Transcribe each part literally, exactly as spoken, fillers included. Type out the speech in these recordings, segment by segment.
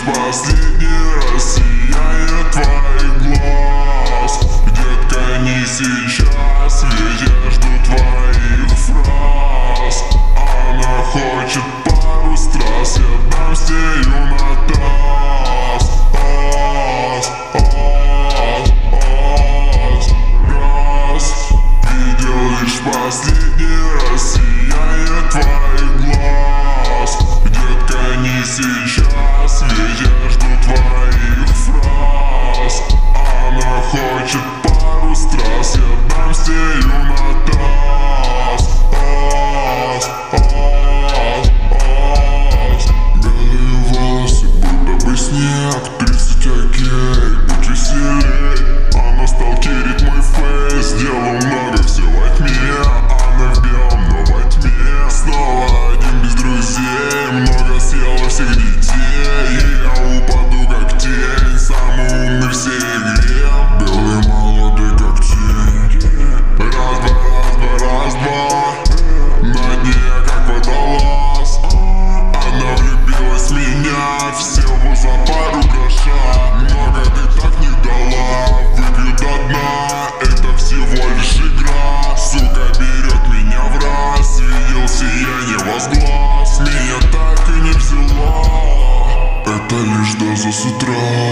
последний раз сияние твоих глаз. Детка, не сейчас, ведь я жду твоих фраз. Она хочет пару страз, я дам с нею на таз. Ас, ас, ас, раз. Видел лишь последний раз сияние твоих глаз. Детка, не сейчас, ведь я жду твоих фраз. Она хочет пару страз, я дам с нею на таз. Ас, ас, ас. Белые волосы, будто бы снег. Тридцать окей, будь веселей. Она сталкерит мой фейс. Делаю много, все во тьме. Она в белом, но во тьме. Снова один без друзей. Много съела всех детей. И я упаду как тень. Самый умный в всей игре. Белый молодой как тень. Раз, два, раз, два, раз, два. На дне я как водолаз. Она влюбилась в меня. Всего за пару гроша. Много ты так не дала. Выпью до дна. Это всего лишь игра. Сука берет меня в раз. Видел сияние возглас. Меня так и не взяла. Это лишь доза с утра.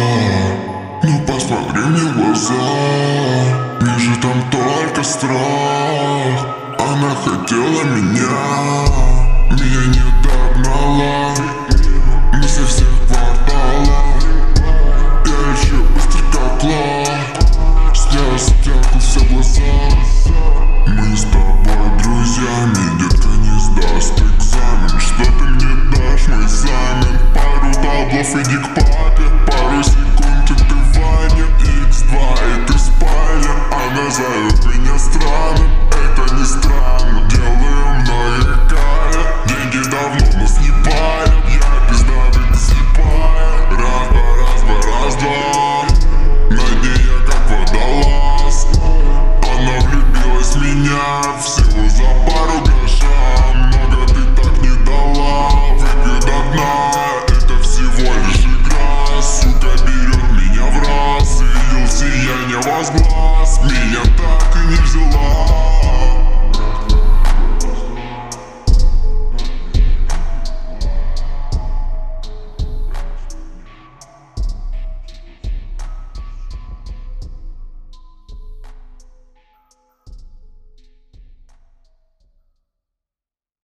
Ну посмотри мне в глаза. Вижу там только страх. Она хотела меня. Меня не догнала. Мы со всех кварталов. Я еще быстро как лав. Слез стекутся в глаза. Мы с тобой друзьями. Детка, не сдаст экзамен. Что ты мне дашь, мой экзамен? Пару таблов, иди к папе. Пару секунд, и ты в ванне. икс два, и ты в спальне. Она зовет меня странным. Это не странно. Делаю много кая. Деньги давно нас не парят. Я пиздатый, ты слепая. Раз, два, раз, два, раз, два. На дне я как водолаз. Она влюбилась в меня. Всего за пару гроша. Много ты так не дала. Выпью до дна. Это всего лишь игра. Сука берет меня в раз. Видел сияние возглас. Меня так и не взяла.